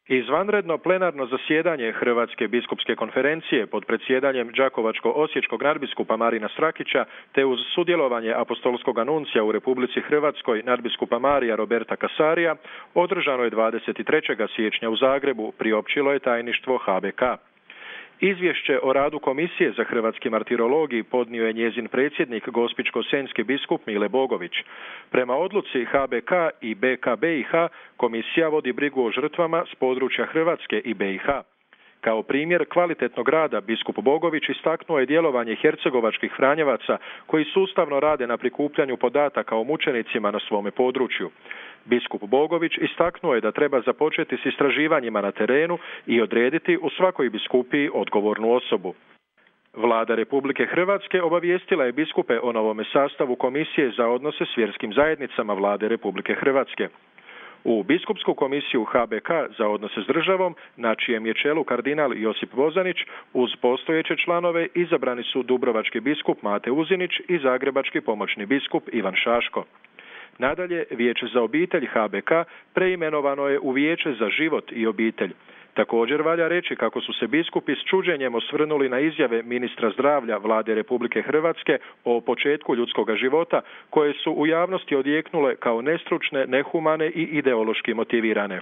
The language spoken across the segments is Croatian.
Izvanredno plenarno zasjedanje Hrvatske biskupske konferencije pod predsjedanjem đakovačko-osječkog nadbiskupa Marina Strakića te uz sudjelovanje apostolskog anuncija u Republici Hrvatskoj nadbiskupa Marija Roberta Kasarija održano je 23. siječnja u Zagrebu, priopćilo je tajništvo HBK. Izvješće o radu Komisije za hrvatski martirologij podnio je njezin predsjednik gospićko-senjski biskup Mile Bogović. Prema odluci HBK i BK BiH, komisija vodi brigu o žrtvama s područja Hrvatske i BiH. Kao primjer kvalitetnog rada biskup Bogović istaknuo je djelovanje hercegovačkih franjevaca koji sustavno rade na prikupljanju podataka o mučenicima na svome području. Biskup Bogović istaknuo je da treba započeti s istraživanjima na terenu i odrediti u svakoj biskupiji odgovornu osobu. Vlada Republike Hrvatske obavijestila je biskupe o novome sastavu Komisije za odnose s vjerskim zajednicama Vlade Republike Hrvatske. U biskupsku komisiju HBK za odnose s državom, na čijem je čelu kardinal Josip Bozanić, uz postojeće članove izabrani su dubrovački biskup Mate Uzinić i zagrebački pomoćni biskup Ivan Šaško. Nadalje, Vijeće za obitelj HBK preimenovano je u Vijeće za život i obitelj. Također valja reći kako su se biskupi s čuđenjem osvrnuli na izjave ministra zdravlja Vlade Republike Hrvatske o početku ljudskoga života, koje su u javnosti odjeknule kao nestručne, nehumane i ideološki motivirane.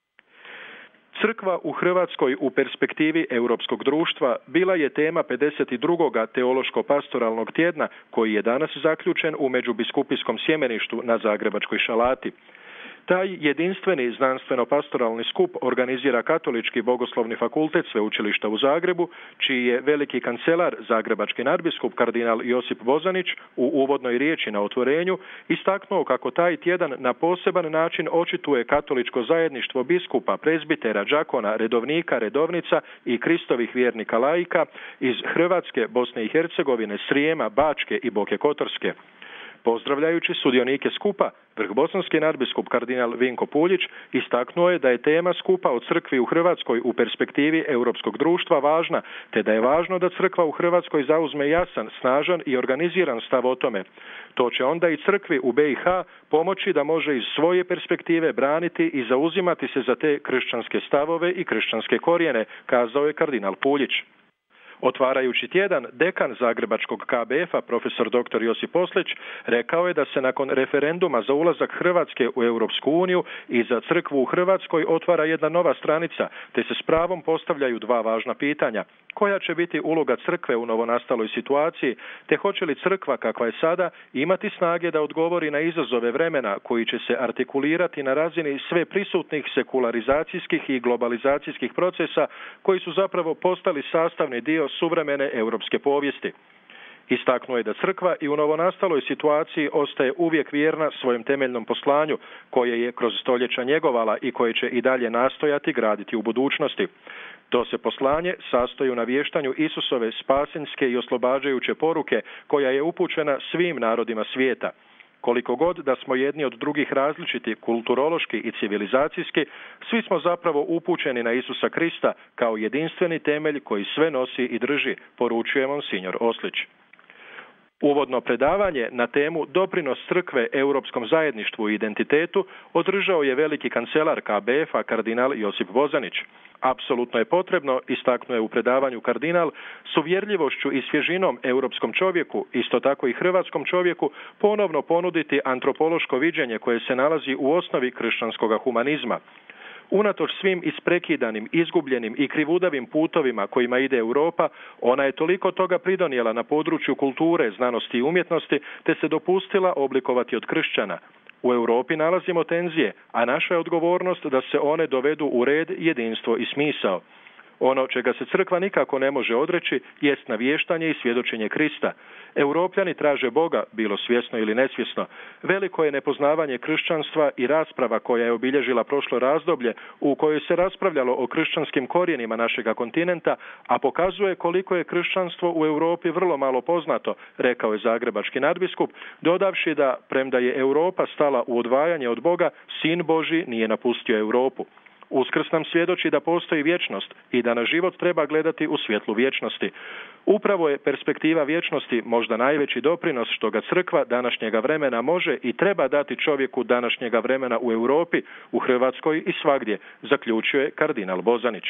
Crkva u Hrvatskoj u perspektivi europskog društva bila je tema 52. teološko-pastoralnog tjedna koji je danas zaključen u Međubiskupijskom sjemeništu na Zagrebačkoj Šalati. Taj jedinstveni znanstveno-pastoralni skup organizira Katolički bogoslovni fakultet Sveučilišta u Zagrebu, čiji je veliki kancelar zagrebački nadbiskup kardinal Josip Bozanić u uvodnoj riječi na otvorenju istaknuo kako taj tjedan na poseban način očituje katoličko zajedništvo biskupa, prezbitera, đakona, redovnika, redovnica i Kristovih vjernika laika iz Hrvatske, Bosne i Hercegovine, Srijema, Bačke i Boke Kotorske. Pozdravljajući sudionike skupa, vrhbosanski nadbiskup kardinal Vinko Puljić istaknuo je da je tema skupa o crkvi u Hrvatskoj u perspektivi europskog društva važna, te da je važno da crkva u Hrvatskoj zauzme jasan, snažan i organiziran stav o tome. To će onda i crkvi u BiH pomoći da može iz svoje perspektive braniti i zauzimati se za te kršćanske stavove i kršćanske korijene, kazao je kardinal Puljić. Otvarajući tjedan, dekan zagrebačkog KBF-a, profesor dr. Josip Oslić, rekao je da se nakon referenduma za ulazak Hrvatske u Europsku uniju i za crkvu u Hrvatskoj otvara jedna nova stranica, te se s pravom postavljaju dva važna pitanja. Koja će biti uloga crkve u novonastaloj situaciji, te hoće li crkva, kakva je sada, imati snage da odgovori na izazove vremena koji će se artikulirati na razini sve prisutnih sekularizacijskih i globalizacijskih procesa koji su zapravo postali sastavni dio suvremene europske povijesti. Istaknuo je da crkva i u novonastaloj situaciji ostaje uvijek vjerna svojem temeljnom poslanju, koje je kroz stoljeća njegovala i koje će i dalje nastojati graditi u budućnosti. To se poslanje sastoji u navještanju Isusove spasinske i oslobađajuće poruke, koja je upućena svim narodima svijeta. Koliko god da smo jedni od drugih različiti kulturološki i civilizacijski, svi smo zapravo upućeni na Isusa Krista kao jedinstveni temelj koji sve nosi i drži, poručuje monsignor Oslić. Uvodno predavanje na temu doprinos crkve europskom zajedništvu i identitetu održao je veliki kancelar KBF-a kardinal Josip Bozanić. Apsolutno je potrebno, istaknuo je u predavanju kardinal, s uvjerljivošću i svježinom europskom čovjeku, isto tako i hrvatskom čovjeku, ponovno ponuditi antropološko viđenje koje se nalazi u osnovi kršćanskog humanizma. Unatoč svim isprekidanim, izgubljenim i krivudavim putovima kojima ide Europa, ona je toliko toga pridonijela na području kulture, znanosti i umjetnosti, te se dopustila oblikovati od kršćana. U Europi nalazimo tenzije, a naša je odgovornost da se one dovedu u red, jedinstvo i smisao. Ono čega se crkva nikako ne može odreći jest navještanje i svjedočenje Krista. Europljani traže Boga, bilo svjesno ili nesvjesno. Veliko je nepoznavanje kršćanstva i rasprava koja je obilježila prošlo razdoblje u kojoj se raspravljalo o kršćanskim korijenima našega kontinenta, a pokazuje koliko je kršćanstvo u Europi vrlo malo poznato, rekao je zagrebački nadbiskup, dodavši da, premda je Europa stala u odvajanje od Boga, Sin Božji nije napustio Europu. Uskrs nam svjedoči da postoji vječnost i da na život treba gledati u svjetlu vječnosti. Upravo je perspektiva vječnosti možda najveći doprinos što ga crkva današnjega vremena može i treba dati čovjeku današnjega vremena u Europi, u Hrvatskoj i svagdje, zaključuje kardinal Bozanić.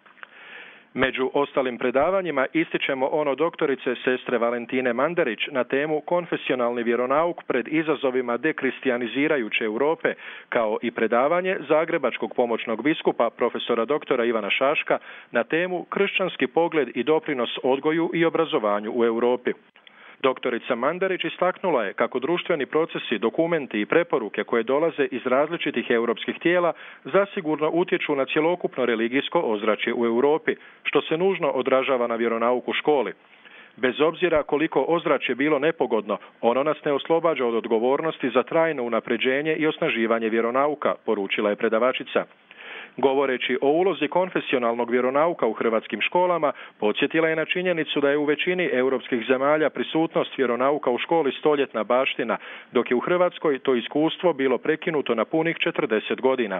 Među ostalim predavanjima ističemo ono doktorice sestre Valentine Mandarić na temu konfesionalni vjeronauk pred izazovima dekristijaniziirajuće Europe, kao i predavanje zagrebačkog pomoćnog biskupa profesora doktora Ivana Šaška na temu kršćanski pogled i doprinos odgoju i obrazovanju u Europi. Doktorica Mandarić istaknula je kako društveni procesi, dokumenti i preporuke koje dolaze iz različitih europskih tijela zasigurno utječu na cjelokupno religijsko ozračje u Europi, što se nužno odražava na vjeronauk u školi. Bez obzira koliko ozračje bilo nepogodno, ono nas ne oslobađa od odgovornosti za trajno unapređenje i osnaživanje vjeronauka, poručila je predavačica. Govoreći o ulozi konfesionalnog vjeronauka u hrvatskim školama, podsjetila je na činjenicu da je u većini europskih zemalja prisutnost vjeronauka u školi stoljetna baština, dok je u Hrvatskoj to iskustvo bilo prekinuto na punih 40 godina.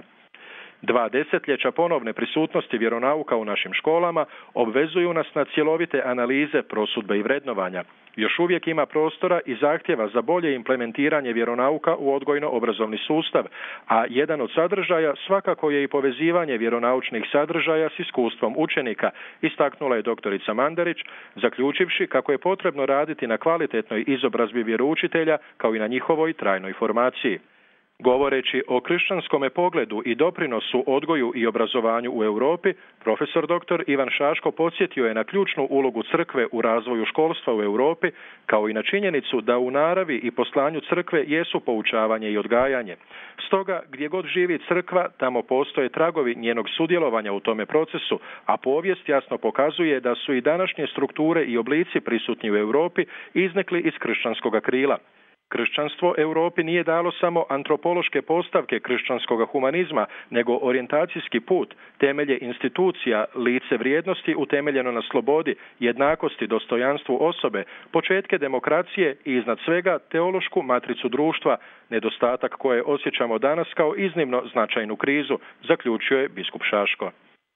2 desetljeća ponovne prisutnosti vjeronauka u našim školama obvezuju nas na cjelovite analize, prosudbe i vrednovanja. Još uvijek ima prostora i zahtjeva za bolje implementiranje vjeronauka u odgojno-obrazovni sustav, a jedan od sadržaja svakako je i povezivanje vjeronaučnih sadržaja s iskustvom učenika, istaknula je doktorica Mandarić, zaključivši kako je potrebno raditi na kvalitetnoj izobrazbi vjeroučitelja kao i na njihovoj trajnoj formaciji. Govoreći o kršćanskome pogledu i doprinosu odgoju i obrazovanju u Europi, profesor dr. Ivan Šaško podsjetio je na ključnu ulogu crkve u razvoju školstva u Europi, kao i na činjenicu da u naravi i poslanju crkve jesu poučavanje i odgajanje. Stoga, gdje god živi crkva, tamo postoje tragovi njenog sudjelovanja u tome procesu, a povijest jasno pokazuje da su i današnje strukture i oblici prisutni u Europi iznekli iz kršćanskog krila. Kršćanstvo Europi nije dalo samo antropološke postavke kršćanskog humanizma, nego orijentacijski put, temelje institucija, lice vrijednosti utemeljeno na slobodi, jednakosti, dostojanstvu osobe, početke demokracije i iznad svega teološku matricu društva, nedostatak koje osjećamo danas kao iznimno značajnu krizu, zaključuje biskup Šaško.